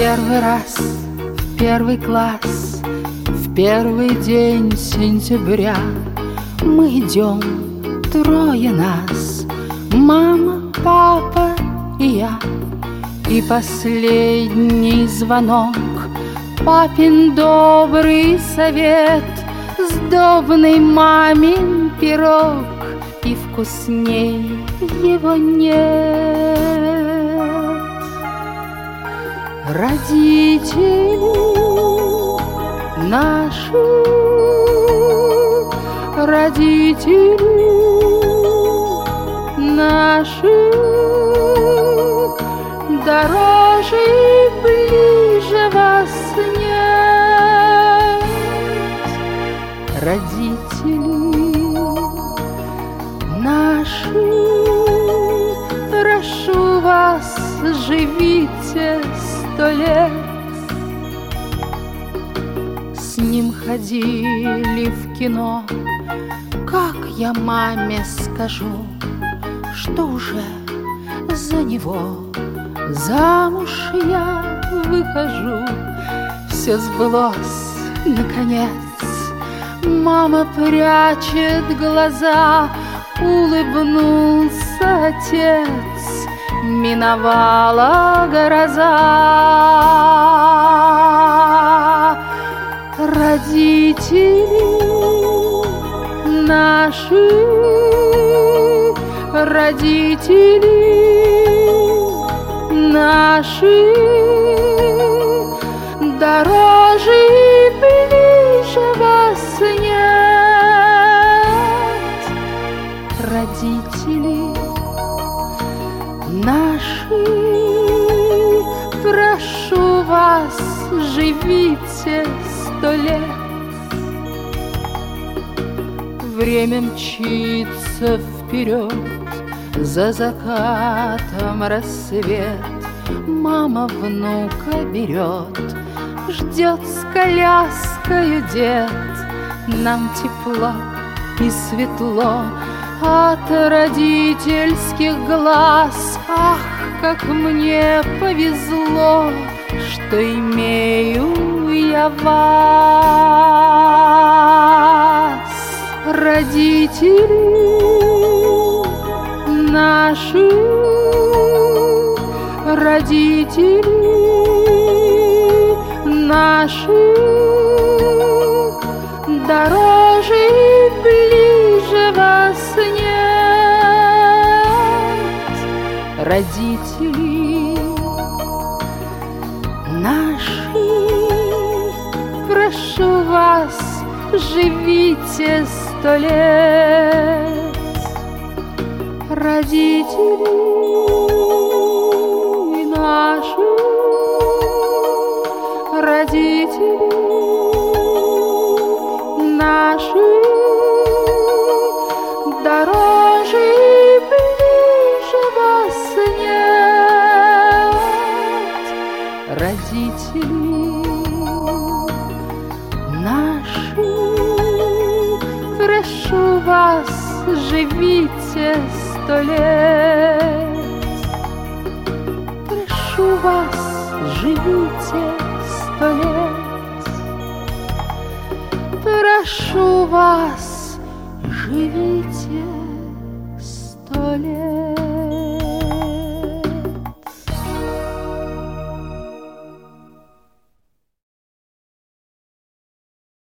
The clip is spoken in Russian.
Первый раз в первый класс, в первый день сентября мы идем, трое нас, мама, папа и я. И последний звонок, папин добрый совет, сдобный мамин пирог, и вкусней его нет. Родители наши, родители наши, дороже и ближе вас нет. Родители наши, прошу вас, живите 100 лет. С ним ходили в кино, как я маме скажу, что уже за него замуж я выхожу. Все сбылось, наконец, мама прячет глаза, улыбнулся отец, миновала гроза. Родители наши, родители наши, дороже и ближе вас нет. Родители наши, прошу вас, живите 100 лет. Время мчится вперед, за закатом рассвет. Мама внука берет, ждет с коляскою дед. Нам тепло и светло от родительских глаз. Ах, как мне повезло, что имею я вас. Родители наши, родители наши, дороже и ближе вас нет. Родители наши, прошу вас, живите 100 лет. Родители наши, родители наши, дороже и ближе вас нет. Родители наши, прошу вас, живите 100 лет. Прошу вас, живите 100 лет. Прошу вас, живите